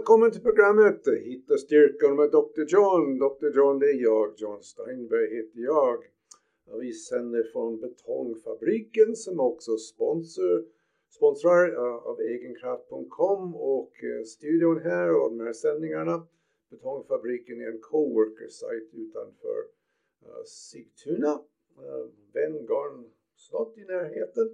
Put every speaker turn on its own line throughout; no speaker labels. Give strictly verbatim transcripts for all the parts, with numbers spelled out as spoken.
välkommen till programmet Hitta styrkan med doktor John. doktor John, det är jag. John Steinberg heter jag. Och vi sänder från Betongfabriken som också sponsor, sponsrar uh, av egenkraft punkt com och uh, studion här och de här sändningarna. Betongfabriken är en coworker-sajt utanför uh, Sigtuna. Uh, Venngarn, snart i närheten.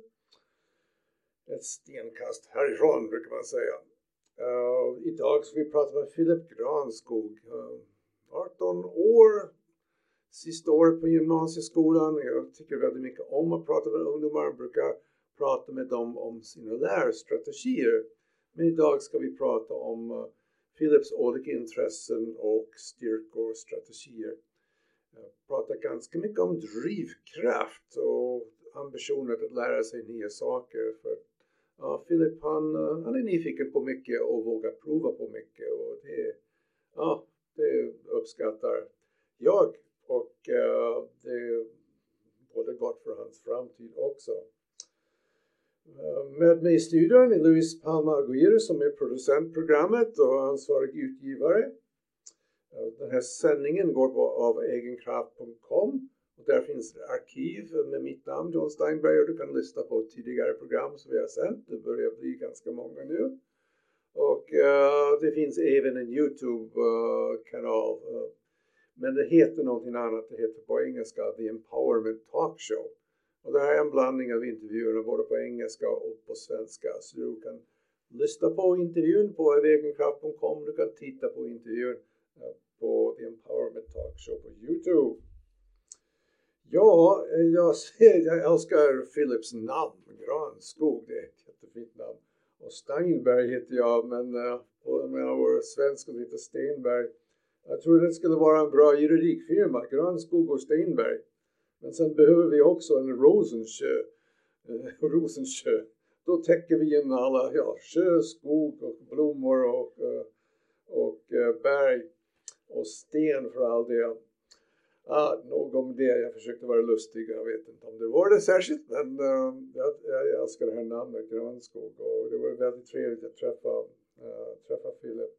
Ett stenkast härifrån brukar man säga. Uh, idag ska vi prata med Philip Granskog. Uh, arton år. Sista året på gymnasieskolan. Jag tycker väldigt mycket om att prata med ungdomar. Jag brukar prata med dem om sina lärstrategier. Men idag ska vi prata om uh, Philips olika intressen och styrkor och strategier. Jag pratar ganska mycket om drivkraft och ambitioner att lära sig nya saker. För ja, Philip han, han är nyfiken på mycket och vågar prova på mycket. Och det, ja, det uppskattar jag. Och uh, det är både gott för hans framtid också. Uh, med mig i studion är Luis Palma Aguirre som är producentprogrammet och ansvarig utgivare. Uh, den här sändningen går på av egenkraft punkt com. Och där finns det arkiv med mitt namn John Steinberg och du kan lyssna på tidigare program som vi har sänt. Det börjar bli ganska många nu. Och uh, det finns även en YouTube-kanal. Uh, uh, men det heter någonting annat. Det heter på engelska The Empowerment Talk Show. Och det här är en blandning av intervjuerna både på engelska och på svenska. Så du kan lyssna på intervjun på egenkraft punkt com. Du kan titta på intervjun uh, på The Empowerment Talk Show på YouTube. Ja, jag, jag älskar Philips namn. Granskog, det är ett jättefint namn. Och Steinberg heter jag, men uh, på vår svenska heter Stenberg. Jag tror det skulle vara en bra juridikfirma, Granskog och Stenberg. Men sen behöver vi också en Rosensjö. Uh, Rosensjö. Då täcker vi in alla, ja, sjö, skog och blommor och, uh, och uh, berg och sten för all det. Ah, nog om det. Jag försökte vara lustig. Jag vet inte om det var det särskilt. Men uh, jag, jag älskar det här namnet Granskog. Och det var väldigt trevligt att träffa, uh, träffa Philip.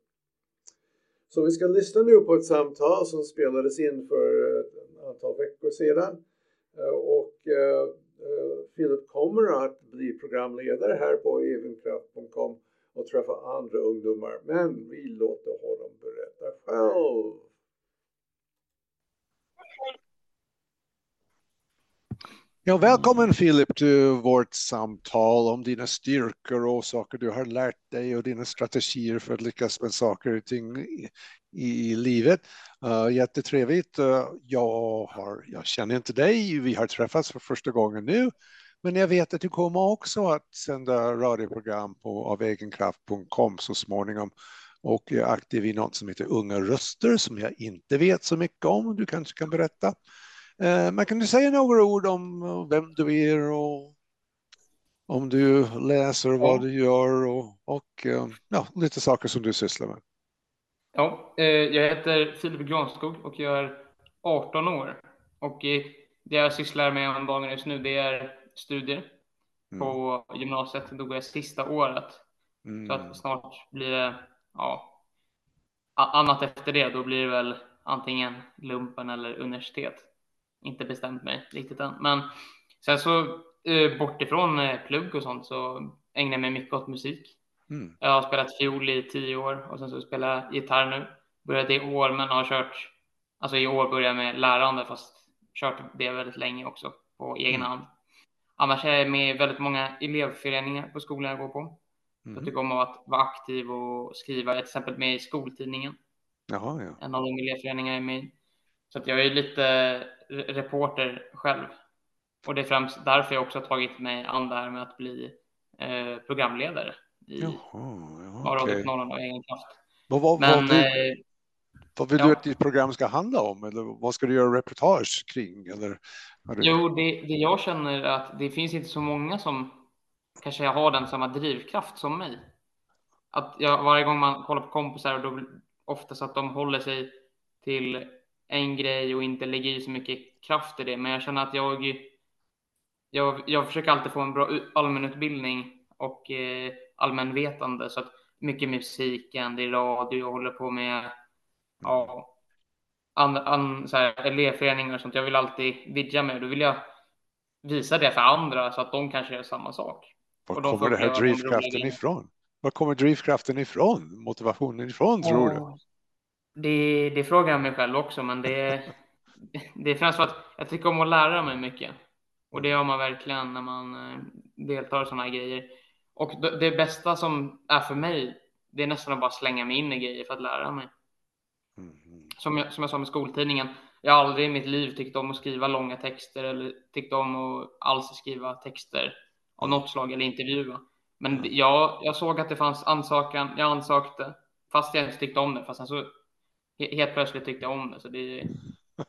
Så vi ska lyssna nu på ett samtal som spelades in för ett antal veckor sedan. Uh, och uh, uh, Philip kommer att bli programledare här på egenkraft punkt com och träffa andra ungdomar. Men vi låter honom berätta själv.
Ja, välkommen Philip till vårt samtal om dina styrkor och saker du har lärt dig och dina strategier för att lyckas med saker och ting i, i livet. Uh, jättetrevligt. Uh, jag, har, jag känner inte dig, vi har träffats för första gången nu. Men jag vet att du kommer också att sända radioprogram på av egenkraft punkt com så småningom. Och jag är aktiv i något som heter Unga röster som jag inte vet så mycket om. Du kanske kan berätta. Uh, men kan du säga några ord om vem du är och om du läser och vad du gör och, och uh, ja, lite saker som du sysslar med?
Ja, eh, jag heter Philip Granskog och jag är arton år. Och eh, det jag sysslar med om dagen just nu det är studier mm. på gymnasiet. Då går jag sista året. Mm. Så att snart blir det ja, annat efter det. Då blir det väl antingen lumpen eller universitet. Inte bestämt mig riktigt än. Men sen så eh, bortifrån eh, plugg och sånt så ägnar jag mig mycket åt musik. Mm. Jag har spelat fiol i tio år och sen så spelar jag gitarr nu. Började i år men har kört, alltså i år började jag med lärande fast kört det väldigt länge också på egen mm. hand. Annars är jag med i väldigt många elevföreningar på skolan jag går på. Mm. Jag tycker om att vara aktiv och skriva, till exempel med i skoltidningen.
Jaha, ja.
En av de elevföreningar jag är med i. Så att jag är lite reporter själv. Och det är främst därför jag också har tagit mig an det här med att bli eh, programledare. I
Jaha, ja,
okay. Norrland och egenkraft.
Vad, vad, Men, vad vill, eh, vad vill ja. du att ditt program ska handla om? Eller vad ska du göra reportage kring? Eller, du...
Jo, det, det jag känner är att det finns inte så många som kanske har den samma drivkraft som mig. Att jag, varje gång man kollar på kompisar och då oftast att de håller sig till en grej och inte lägger i så mycket kraft i det. Men jag känner att jag, jag, jag försöker alltid få en bra allmänutbildning och eh, allmänvetande så att mycket musiken, det är radio, jag håller på med ja, an, an, så här, elevföreningar och sånt. Jag vill alltid vidga mig, då vill jag visa det för andra så att de kanske gör samma sak.
Var
Och de får
kommer det här
uppleva de roliga
drivkraften
grejerna.
ifrån? Var kommer drivkraften ifrån? Motivationen ifrån, tror du?
Åh, Det, det frågar jag mig själv också, men det, det är främst för att jag tycker om att lära mig mycket. Och det gör man verkligen när man eh, deltar i sådana här grejer. Och det, det bästa som är för mig, det är nästan att bara slänga mig in i grejer för att lära mig.
Mm.
Som jag, som jag sa med skoltidningen, jag har aldrig i mitt liv tyckt om att skriva långa texter eller tyckt om att alls skriva texter av något slag eller intervjua. Men det- jag, jag såg att det fanns ansökan, jag ansökte fast jag inte tyckte om det. Fast sen så he- helt plötsligt tyckte jag om det. Så det är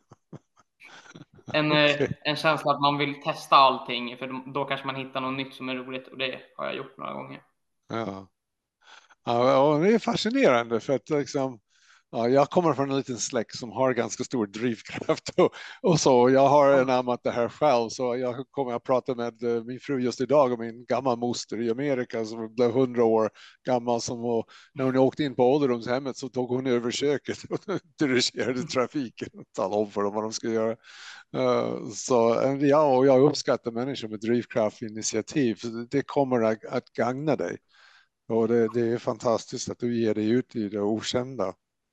en, eh,
Okej.
en känsla att man vill testa allting, för då, då kanske man hittar något nytt som är roligt, och det har jag gjort några gånger.
Ja. Ja, och det är fascinerande för att liksom, ja, jag kommer från en liten släkt som har ganska stor drivkraft och, och så. Jag har anammat det här själv, så jag kommer att prata med eh, min fru just idag om min gamla moster i Amerika som blev hundra år gammal, som var, när hon åkte in på ålderdomshemmet så tog hon över köket och dirigerade trafiken och talade om för dem vad de skulle göra. Uh, så eh, ja, och jag uppskattar människor med drivkraft och initiativ, för det, det kommer att, att gagna dig. Och det, det är fantastiskt att du ger dig ut i det okända.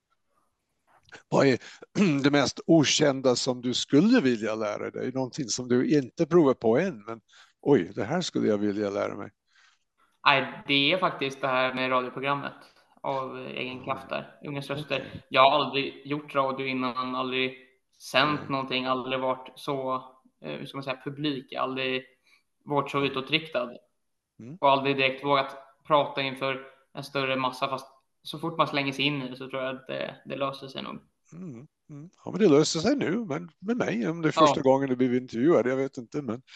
Vad är det mest okända som du skulle vilja lära dig? Någonting som du inte provar på än, men oj, det här skulle jag vilja lära mig.
Nej, det är faktiskt det här med radioprogrammet av egen kraft där, Ungas röster.
Okej.
Jag har aldrig gjort radio innan, aldrig sänt
Nej.
någonting, aldrig varit så, eh, hur ska man säga, publik, aldrig varit så utåtriktad
Mm.
och aldrig direkt vågat prata inför en större massa. Fast så fort man slänger sig in i det så tror jag att det, det löser sig nog.
Mm. Mm. Ja, men det löser sig nu, men med mig, om det är första
Ja.
gången du blir intervjuad, jag vet inte, men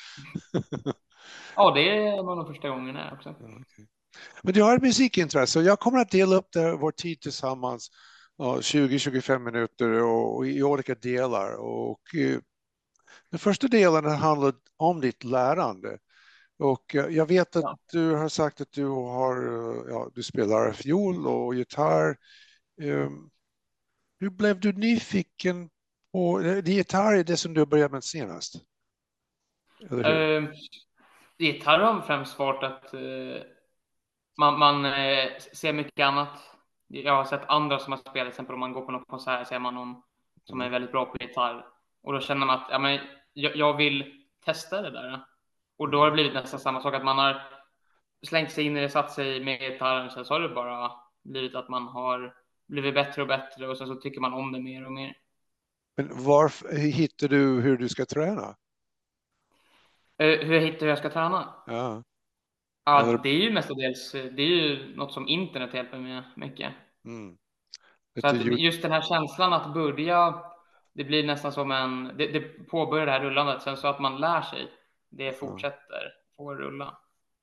Ja, det är nog första gången här också.
ja, okay. Men du har ett musikintresse, och jag kommer att dela upp det, vår tid tillsammans, ja, tjugo till tjugofem minuter och, och i olika delar. Och eh, den första delen handlar om ditt lärande. Och eh, jag vet att
Ja.
du har sagt att du har, eh, ja, du spelar fiol och gitarr. Um, hur blev du nyfiken på, det gitarr är det som du har börjat med senast? Eller hur?
Uh, gitarr har främst varit att uh, man, man uh, ser mycket annat. Jag har sett andra som har spelat, till exempel om man går på någon konsert ser man någon som är
Mm.
väldigt bra på gitarr. Och då känner man att ja, men, jag, jag vill testa det där. Och då har det blivit nästan samma sak, att man har slängt sig in i det, satt sig med gitarren, sen så har det bara blivit att man har blivit bättre och bättre, och sen så tycker man om det mer och mer.
Men var hittar du hur du ska träna?
Uh, hur jag hittar hur jag ska träna?
Ja.
Ja,
Eller,
det är ju mestadels, det är ju något som internet hjälper med mycket.
mm.
Så
Lite
att
ljud-
just den här känslan att börja, det blir nästan som en, det, det påbörjar det här rullandet, sen så att man lär sig, det fortsätter få rulla.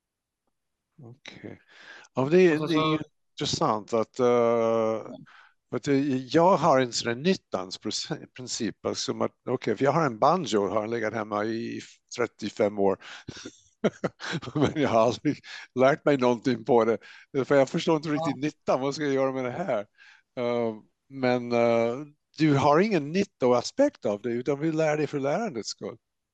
Okej. Ja, det,
Och
är-
så,
det är
så
intressant att, uh, att det- jag har en sån här nyttans princip. Alltså att, okay, för jag har en banjo, har legat hemma i trettiofem år. Men jag har aldrig lärt mig någonting på det. För jag förstår inte riktigt nyttan. Vad ska jag göra med det här? Uh, men uh, du har ingen nyttoaspekt av det, utan vi lär dig för lärandets skull.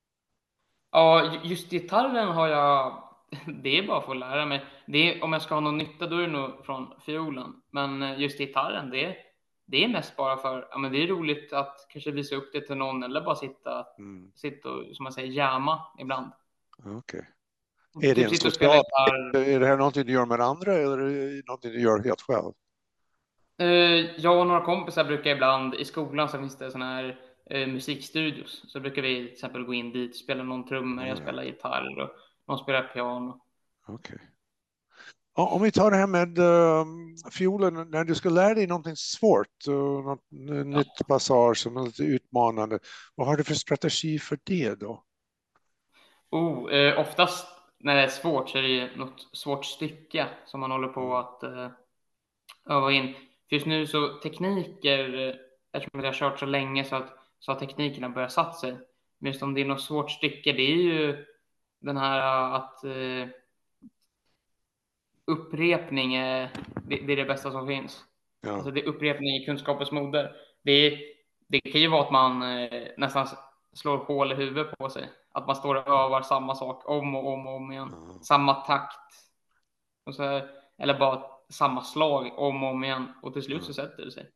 ja, just gitarren har jag, det är bara för att lära mig. Det är, om jag ska ha någon nytta, då är det nog från fiolen. Men just gitarren, det, det är mest bara för, ja men det är roligt att kanske visa upp det till någon, eller bara sitta,
Mm.
sitta och, som man säger, jamma ibland.
Okej. Är det
Typ
en
sitta och spela
social...
gitarr.
Är det här någonting du gör med andra, eller är det någonting du gör helt själv?
Eh, Jag och några kompisar brukar ibland, i skolan så finns det såna här eh, musikstudios. Så brukar vi till exempel gå in dit, spela någon trummor, jag
Ja, ja.
spelar gitarr och någon spelar piano.
Okej. Ja, om vi tar det här med uh, fiolen, när du ska lära dig någonting svårt, uh, något uh, nytt passage som är lite utmanande, vad har du för strategi för det då?
Oh, eh, oftast när det är svårt så är det något svårt stycke som man håller på
Mm.
att eh, öva in. Just nu så tekniker, eh, eftersom jag har kört så länge så att så har teknikerna börjat satt sig. Men just om det är något svårt stycke, det är ju den här att eh, upprepning är det, det är det bästa som finns.
Ja.
Alltså det är upprepning i kunskapens moder. Det, det kan ju vara att man eh, nästan slår hål i huvudet på sig. Att man står och övar samma sak om och om och om igen.
Ja.
Samma takt. Och så, eller bara samma slag om och om igen. Och till slut
Ja.
så sätter det sig.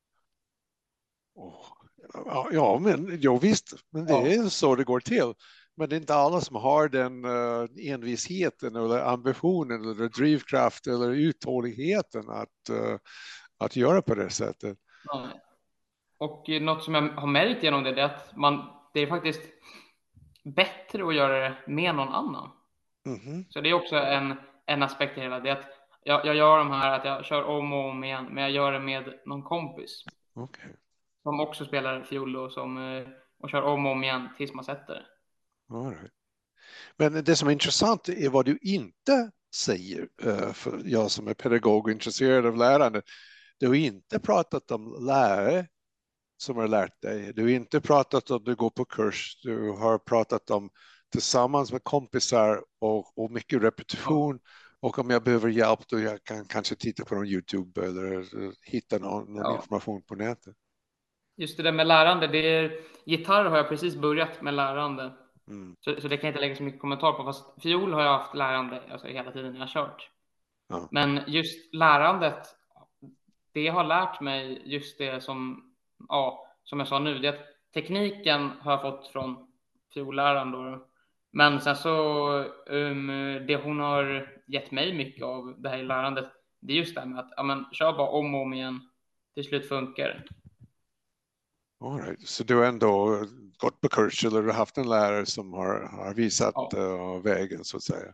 Oh. Ja, ja, men jo, visst, men det
Ja.
är så det går till. Men det är inte alla som har den uh, envisheten eller ambitionen eller drivkraft eller uthålligheten att, uh, att göra på det sättet.
Ja. Och något som jag har märkt genom det är att man, det är faktiskt bättre att göra det med någon annan.
Mm-hmm.
Så det är också en, en aspekt i hela det. Att jag, jag gör de här, att jag kör om och om igen, men jag gör det med någon kompis.
Okay.
Som också spelar fiol och, som, och kör om och om igen tills man sätter det.
All right. Men det som är intressant är vad du inte säger, för jag som är pedagog och intresserad av lärande. Du har inte pratat om lärare som har lärt dig. Du har inte pratat om du går på kurs. Du har pratat om tillsammans med kompisar och, och mycket repetition. Ja. Och om jag behöver hjälp då jag kan kanske titta på någon YouTube eller hitta någon, någon ja. information på nätet.
Just det där med lärande. Det är, gitarr har jag precis börjat med lärande. Mm. Så, så det kan jag inte lägga så mycket kommentar på. Fast fiol har jag haft lärande alltså, hela tiden jag har kört. Ja. Men just lärandet, det har lärt mig just det som, ja, som jag sa nu. Det att tekniken har jag fått från fiolläraren då. Men sen så, um, det hon har gett mig mycket av det här i lärandet, det är just det här med att ja, men, kör bara om och om igen. Till slut funkar.
All right. Så du har ändå gått på kurs eller du har haft en lärare som har, har visat ja. uh, vägen så att säga.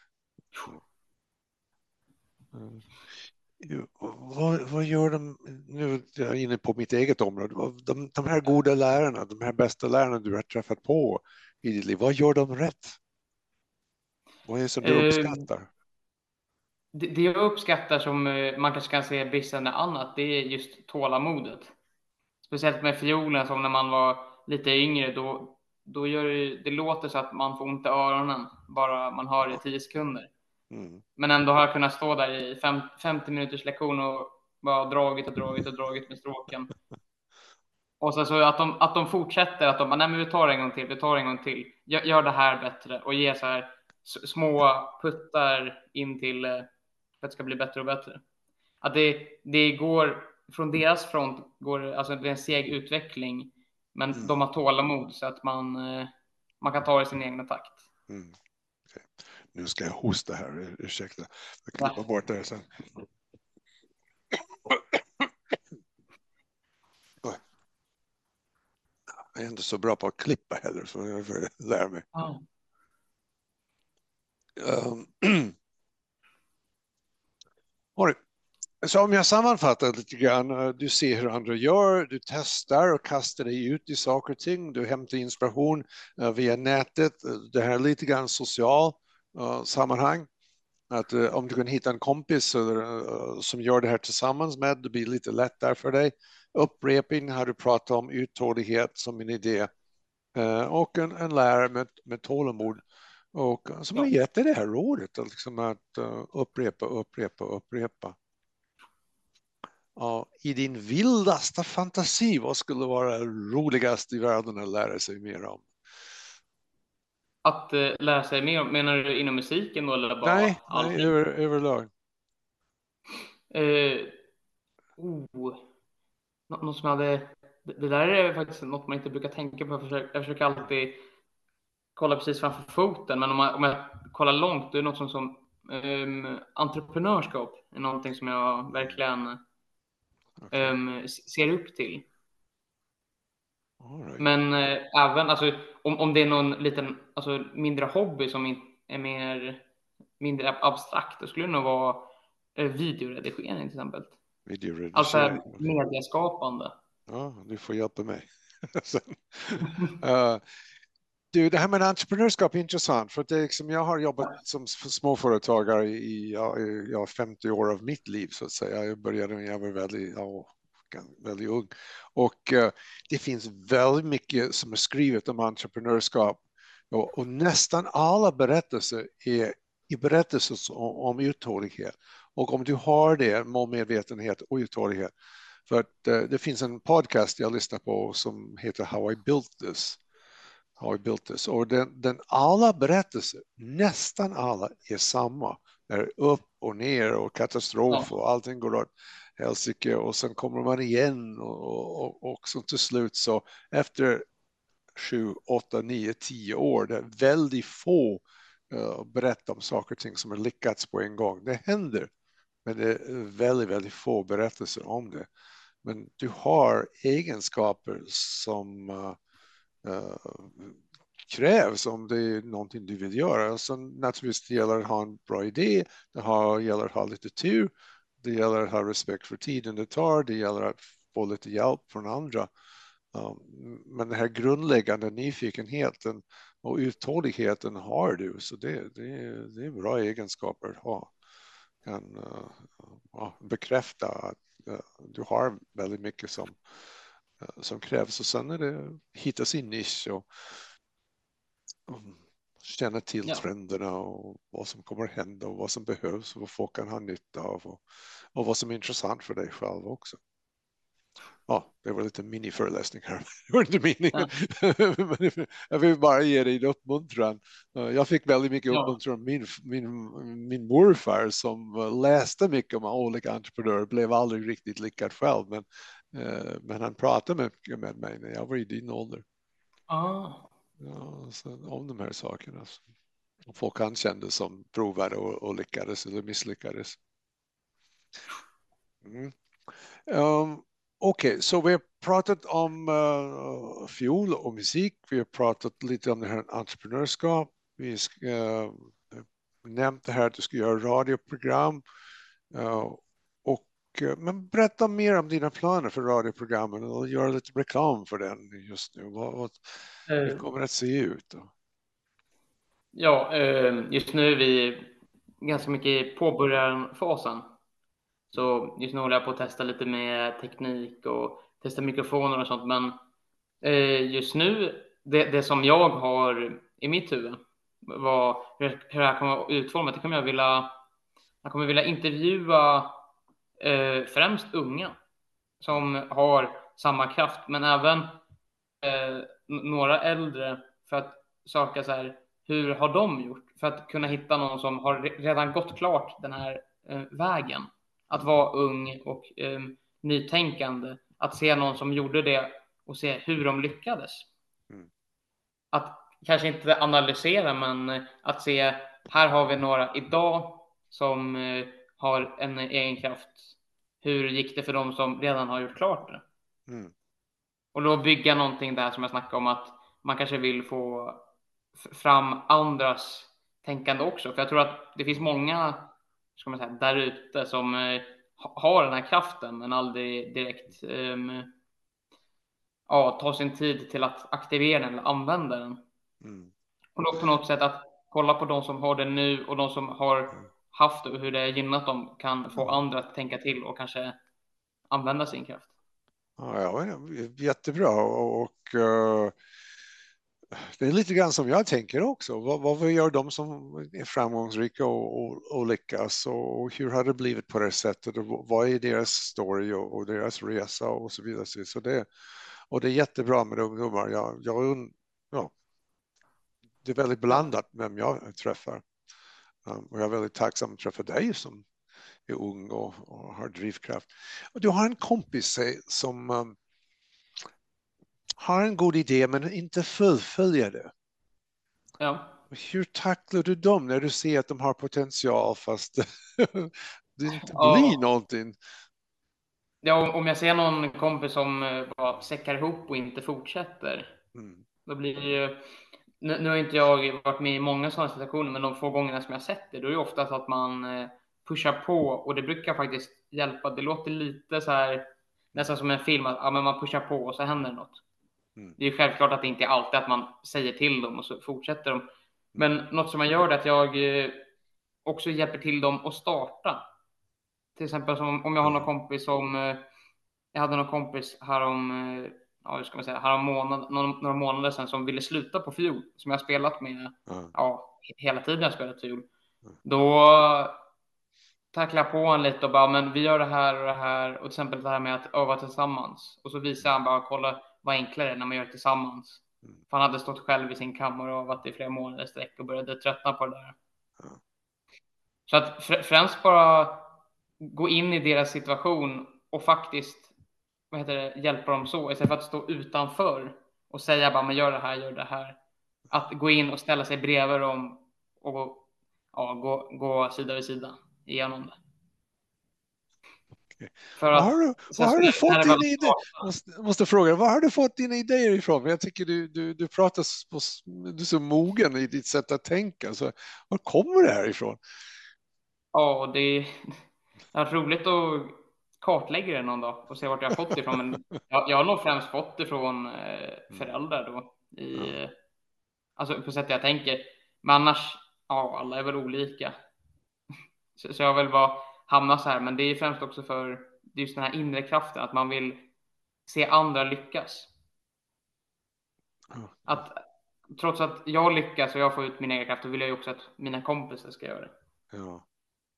Mm. Vad, vad gör de, nu är jag inne på mitt eget område, de, de här goda lärarna, de här bästa lärarna du har träffat på i ditt liv, vad gör de rätt? Vad är det som du uppskattar? Uh,
det, det jag uppskattar som man kanske kan se bristande annat, det är just tålamodet. Speciellt med fiolen, som när man var lite yngre, då, då gör det, det låter så att man får ont i öronen, bara man hör det i tio sekunder. Mm. Men ändå har jag kunnat stå där i fem, femtio minuters lektion och bara dragit och dragit och dragit med stråken. Och så, så att, de, att de fortsätter, att de nej men vi tar en gång till, vi tar en gång till. Gör, gör det här bättre och ge så här små puttar in till för att det ska bli bättre och bättre. Att det, det går, från deras front går, alltså det är en seg utveckling, men mm. de har tålamod så att man, man kan ta det i sin egna takt.
Mm. Okay. Nu ska jag hosta här, ursäkta. Jag klipper ja. bort det här sen. Jag är inte så bra på att klippa heller, så jag får lära mig. Ja. Um, så om jag sammanfattar lite grann, du ser hur andra gör, du testar och kastar dig ut i saker och ting, du hämtar inspiration uh, via nätet, det här är lite grann social uh, sammanhang. Att uh, om du kan hitta en kompis uh, som gör det här tillsammans med, det blir lite lättare för dig. Upprepning har du pratat om, uthållighet som en idé uh, och en, en lärare med, med tålamod och uh, som har gett dig det här rådet liksom att uh, upprepa, upprepa, upprepa. Ja, i din vildaste fantasi, vad skulle vara roligast i världen att lära sig mer om?
Att uh, lära sig mer om, menar du inom musiken då, eller bara
nej, nej över, överlag.
Uh, oh. Nå- något som hade, det, det där är faktiskt något man inte brukar tänka på. Jag försöker, jag försöker alltid kolla precis framför foten, men om, man, om jag kollar långt, det är något som, som um, entreprenörskap är någonting som jag verkligen okay. um, ser upp till. Right. Men uh, även alltså, om, om det är någon liten alltså, mindre hobby som är mer mindre abstrakt, då skulle det nog vara uh, videoredigering till exempel.
Videoredigering.
Alltså mediaskapande.
Ja, du får hjälpa mig. uh, du, det här med entreprenörskap är intressant, för att det är liksom, jag har jobbat som småföretagare i ja, ja, femtio år av mitt liv så att säga. Jag började när jag var väldigt, ja, väldigt ung. Och uh, det finns väldigt mycket som är skrivet om entreprenörskap. Och, och nästan alla berättelser är i berättelser om, om uthållighet. Och om du har det, målmedvetenhet och uthållighet. För att uh, det finns en podcast jag lyssnar på som heter How I Built This. How I Built This. Och den, den alla berättelser, nästan alla, är samma. Det är upp och ner och katastrof ja. Och allting går åt helsike. Och sen kommer man igen och, och, och så till slut så efter sju, åtta, nio, tio år, det är väldigt få uh, berättar om saker och ting som har lyckats på en gång. Det händer, men det är väldigt, väldigt få berättelser om det. Men du har egenskaper som uh, uh, krävs om det är någonting du vill göra. Så naturligtvis det gäller att ha en bra idé, det har, gäller att ha lite tur, det gäller att ha respekt för tiden det tar, det gäller att få lite hjälp från andra. Um, men den här grundläggande nyfikenheten och uthålligheten har du, så det, det, det är bra egenskaper att ha. Kan uh, uh, bekräfta att uh, du har väldigt mycket som, uh, som krävs, och sen är det hitta sin nisch och um, känna till ja. trenderna och vad som kommer att hända och vad som behövs och vad folk kan ha nytta av och, och vad som är intressant för dig själv också. Ja, det var lite mini-föreläsning här. Det var inte meningen. Ja. Jag vill bara ge dig en uppmuntran. Jag fick väldigt mycket uppmuntran. Min, min, min morfar som läste mycket om olika entreprenörer blev aldrig riktigt lyckad själv. Men, men han pratade mycket med mig när jag var i din ålder.
Ah.
Ja, så om de här sakerna. Folk han kände som provade och, och lyckades eller misslyckades. Mm. Um, Okej, okay, så vi har pratat om uh, fiol och musik. Vi har pratat lite om det här entreprenörskap. Vi ska uh, nämnt det här att du ska göra radioprogram. Uh, och, uh, men berätta mer om dina planer för radioprogrammen och göra lite reklam för den just nu. Vad, vad, hur kommer det att se ut? Då?
Ja, just nu är vi ganska mycket i påbörjarfasen. Så just nu håller jag på att testa lite med teknik och testa mikrofoner och sånt. Men just nu, det, det som jag har i mitt huvud, vad, hur det här kommer att utforma, det kommer jag vilja, jag kommer vilja intervjua eh, främst unga som har samma kraft, men även eh, några äldre för att söka så här, hur har de gjort? För att kunna hitta någon som har redan gått klart den här eh, vägen. Att vara ung och eh, nytänkande. Att se någon som gjorde det och se hur de lyckades. Mm. Att kanske inte analysera, men att se, här har vi några idag som eh, har en egen kraft. Hur gick det för dem som redan har gjort klart det? Mm. Och då bygga någonting där som jag snackade om, att man kanske vill få fram andras tänkande också. För jag tror att det finns många, ska man säga, där ute som eh, har den här kraften men aldrig direkt eh, ja, tar sin tid till att aktivera den eller använda den. Mm. Och då på något sätt att kolla på de som har det nu och de som har haft det och hur det har gynnat dem kan få andra att tänka till och kanske använda sin kraft.
Ja, ja, jättebra. Och uh, det är lite grann som jag tänker också. Vad, vad gör de som är framgångsrika och, och, och lyckas? Och hur har det blivit på det sättet? Och vad är deras story och, och deras resa och så vidare. Så det, och det är jättebra med ungdomar. Jag, jag, ja, det är väldigt blandat vem jag träffar. Um, och jag är väldigt tacksam att träffa dig som är ung och, och har drivkraft. Och du har en kompis som um, har en god idé men inte fullföljer det.
Ja.
Hur tacklar du dem när du ser att de har potential fast det inte
ja.
blir någonting?
Ja, om jag ser någon kompis som bara säckar ihop och inte fortsätter, mm. då blir det ju... Nu, nu har inte jag varit med i många sådana situationer, men de få gångerna som jag sett det, då är det ofta så att man pushar på, och det brukar faktiskt hjälpa. Det låter lite så här, nästan som en film, att ja, men man pushar på och så händer något. Mm. Det är självklart att det inte är alltid att man säger till dem och så fortsätter de. Men något som man gör är att jag också hjälper till dem att starta. Till exempel som om jag har någon kompis som, jag hade någon kompis här om, ja, hur ska man säga, här om månad, några, några månader sedan som ville sluta på fiol, som jag har spelat med mm. ja, hela tiden jag har spelat fiol. Då tacklar jag på honom lite och bara, men vi gör det här och det här. Och till exempel det här med att öva tillsammans. Och så visar han bara, kolla vad enklare det är när man gör det tillsammans.
Mm.
För han hade stått själv i sin kammare och övat i flera månader sträck och började tröttna på det där.
Ja.
Så att främst bara gå in i deras situation och faktiskt, vad heter det, hjälpa dem så. Istället för att stå utanför och säga bara, men gör det här, gör det här. Att gå in och ställa sig bredvid dem och ja, gå, gå sida vid sida igenom det.
Okay.
För
vad
att,
har du, vad har du fått dina idéer? Måste, måste fråga, vad har du fått dina idéer ifrån? Jag tycker du, du, du pratar på, du är så mogen i ditt sätt att tänka. Så, var kommer det här ifrån?
Ja, det är, det är roligt att kartlägga det någon dag och se vart jag har fått det ifrån. Men jag, jag har nog främst fått det från eh, föräldrar då. I, ja. Alltså på sätt jag tänker. Men annars, ja, alla är väl olika. Så, så jag vill bara hamna så här. Men det är främst också för just den här inre kraften. Att man vill se andra lyckas. Att trots att jag lyckas och jag får ut min egen kraft, då vill jag ju också att mina kompisar ska göra det.
Ja.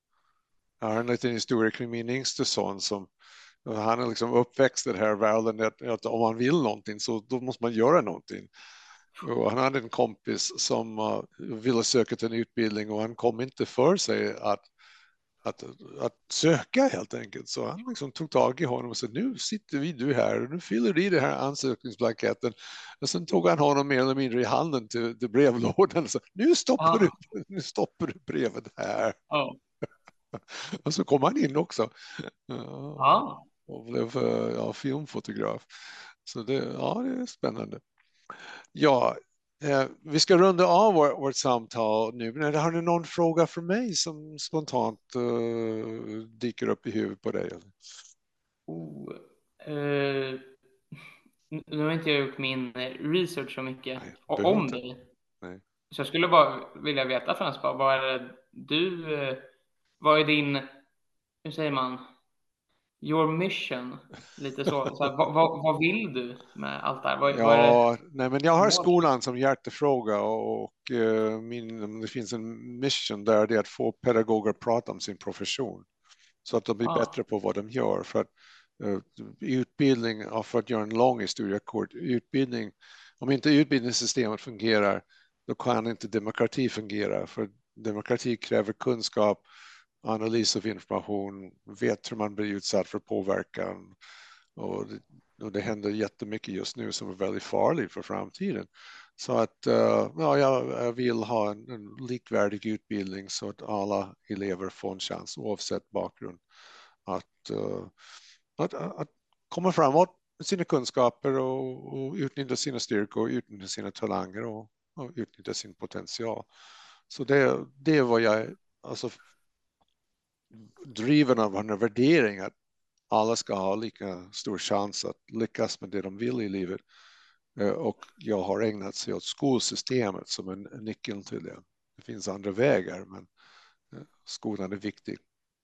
Jag har en liten historia kring min yngste son som han är liksom uppväxt i den här världen att, att om man vill någonting så då måste man göra någonting. Och han hade en kompis som uh, ville söka till en utbildning och han kom inte för sig att, att, att söka helt enkelt. Så han liksom tog tag i honom och sa, nu sitter vi du här och nu fyller du i den här ansökningsblanketten. Och sen tog han honom mer eller mindre i handen till, till brevlådan och sa, nu stoppar, ah. du, nu stoppar du brevet här. Oh. Och så kom han in också. Ja. Och blev ja, filmfotograf. Så det, ja, det är spännande. Ja, eh, vi ska runda av vår, vårt samtal nu. Men har ni någon fråga för mig som spontant uh, dyker upp i huvudet på dig?
Oh, uh, nu har inte jag gjort min research så mycket Nej, och om dig. Så jag skulle bara vilja veta Frans, bara, vad är det du, vad är din, hur säger man, your mission, lite så, så här, vad, vad, vad vill du med allt det här? Vad,
ja,
vad är det?
Nej, men jag har skolan som hjärtefråga och, och uh, min, det finns en mission där det är att få pedagoger att prata om sin profession så att de blir ah. bättre på vad de gör. För att uh, utbildning, för att göra en lång historia kort, utbildning, om inte utbildningssystemet fungerar då kan inte demokrati fungera, för demokrati kräver kunskap, analys av information, vet hur man blir utsatt för påverkan och det, och det händer jättemycket just nu som är väldigt farligt för framtiden. Så att uh, ja, jag vill ha en, en likvärdig utbildning så att alla elever får en chans oavsett bakgrund att, uh, att, att komma framåt med sina kunskaper och, och utnyttja sina styrkor och utnyttja sina talanger och och utnyttja sin potential. Så det, det är vad jag alltså driven av den här värderingen att alla ska ha lika stor chans att lyckas med det de vill i livet. Och jag har ägnat sig åt skolsystemet som en, en nyckel till det. Det finns andra vägar, men skolan är viktig.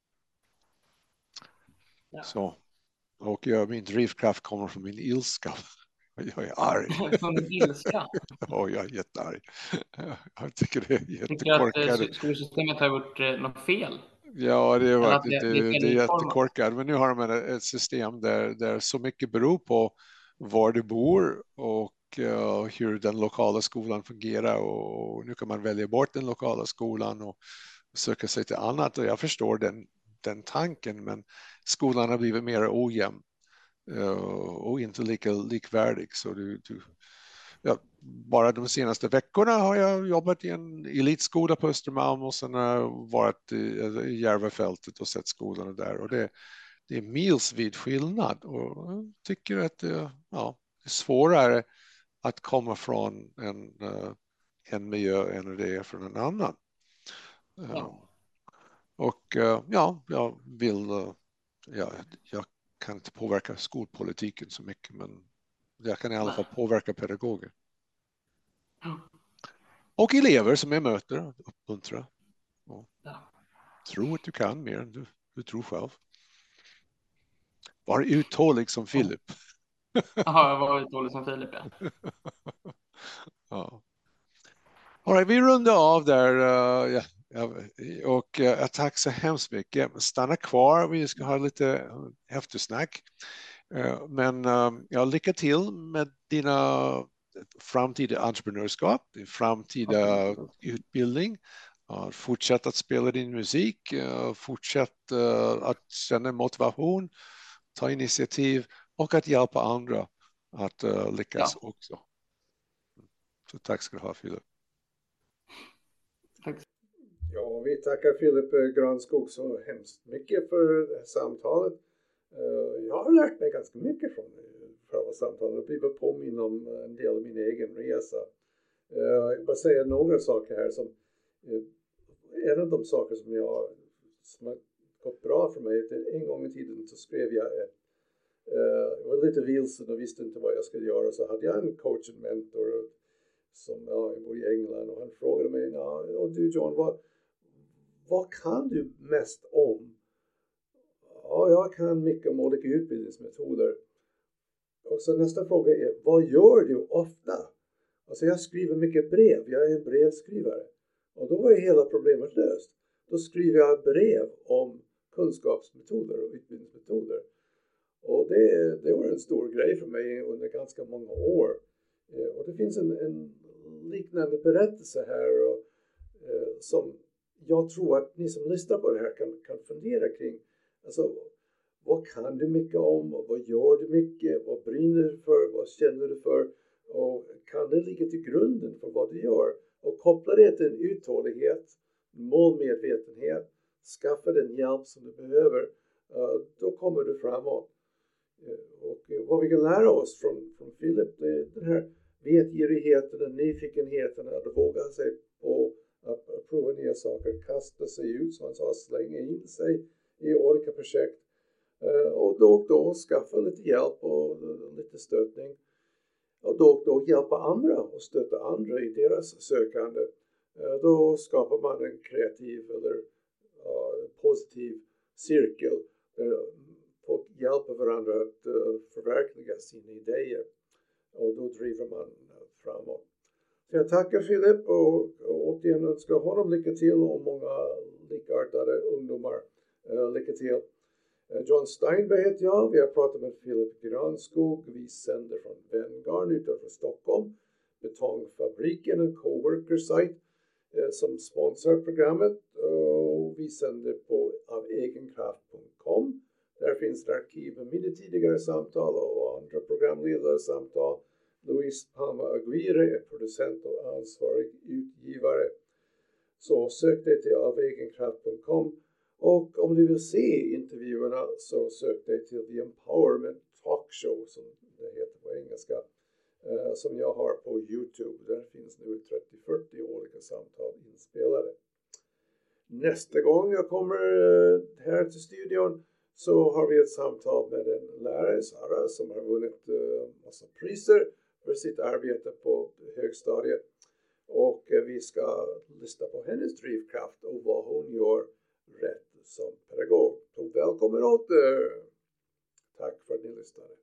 Ja. Så. Och jag, min drivkraft kommer från min ilska. Jag är arg.
Från din ilska?
Ja, jag är jättearg. Jag tycker det är
jättekorkat. Tycker du att skolsystemet har gjort något fel?
Ja, det är, varit, det, det, det är jättekorkat. Men nu har de ett system där, där så mycket beror på var du bor och uh, hur den lokala skolan fungerar. Och nu kan man välja bort den lokala skolan och söka sig till annat. Och jag förstår den, den tanken, men skolan har blivit mer ojämn. Uh, och inte lika likvärdig. Så du, du, ja, bara de senaste veckorna har jag jobbat i en elitskola på Östermalm och sen har jag varit i, i Järvafältet och sett skolorna där. Och det, det är milsvid skillnad och jag tycker att det, ja, det är svårare att komma från en, uh, en miljö än det är från en annan. Uh, ja. Och uh, ja, jag vill uh, ja, jag kan inte påverka skolpolitiken så mycket, men jag kan i alla fall påverka pedagoger. Och elever som jag möter, uppmuntra. Och tro att du kan mer än du, du tror själv. Var uthållig som Filip.
Ja, jag var uthållig som Filip, ja.
Ja. All right, vi rundar av där. Uh, ja. Ja, och uh, tack så hemskt mycket. Stanna kvar, vi ska ha lite eftersnack. Uh, men uh, ja, lycka till med dina framtida entreprenörskap, din framtida
Ja.
utbildning. Uh, fortsätt att spela din musik, uh, fortsätt uh, att känna motivation, ta initiativ och att hjälpa andra att uh, lyckas
Ja.
också. Så tack ska du ha, Filip.
Tack.
Ja, vi tackar Filip Granskog så hemskt mycket för det här samtalet. Jag har lärt mig ganska mycket från själva samtalet och blivit påminn om en del av min egen resa. Jag vill bara säga några saker här som en av de saker som jag som har gått bra för mig. En gång i tiden så skrev jag ett, jag var lite vilsen och visste inte vad jag skulle göra, så hade jag en coach, en mentor som ja, jag bor i England, och han frågade mig, ja, och du John, vad, vad kan du mest om? Ja, jag kan mycket om olika utbildningsmetoder. Och så nästa fråga är, vad gör du ofta? Alltså jag skriver mycket brev, jag är en brevskrivare. Och då var ju hela problemet löst. Då skriver jag brev om kunskapsmetoder och utbildningsmetoder. Och det, det var en stor grej för mig under ganska många år. Och det finns en, en liknande berättelse här och, eh, som jag tror att ni som lyssnar på det här kan, kan fundera kring. Alltså, vad kan du mycket om? Vad gör du mycket? Vad brinner du för? Vad känner du för? Och kan det ligga till grunden för vad du gör? Och koppla det till en uthållighet, målmedvetenhet, skaffa den hjälp som du behöver. Uh, då kommer du framåt. Uh, och uh, vad vi kan lära oss från, från Filip, det är den här vetgirigheten, den nyfikenheten, att våga sig på att, att prova nya saker, kasta sig ut, som han sa, slänga in sig i olika projekt. Uh, och då och då skaffa lite hjälp och uh, lite stöttning. Och då och då hjälpa andra och stötta andra i deras sökande. Uh, då skapar man en kreativ eller uh, positiv cirkel. Uh, folk hjälper varandra att uh, förverkliga sina idéer. Och då driver man uh, framåt. Så jag tackar Filip och, och återigen önskar honom lycka till och många likartade ungdomar uh, lycka till. John Steinberg heter jag. Vi har pratat med Filip Granskog. Vi sänder från Venngarn utanför Stockholm. Betongfabriken, en coworker site eh, som sponsrar programmet. Och vi sänder på av egenkraft punkt com. Där finns det arkiv med mina tidigare samtal och andra programledare samtal. Luis Palma Aguirre är producent och ansvarig utgivare. Så sök dig till av egenkraft punkt com. Och om du vill se intervjuerna så sök dig till The Empowerment Talk Show, som det heter på engelska, eh, som jag har på YouTube. Där finns nu trettio till fyrtio olika samtal inspelade. Nästa gång jag kommer eh, här till studion så har vi ett samtal med en lärare, Sara, som har vunnit eh, massa priser för sitt arbete på högstadiet. Och eh, vi ska lyssna på hennes drivkraft och vad hon gör rätt som pedagog. Så välkommen åter. Tack för att ni lyssnade.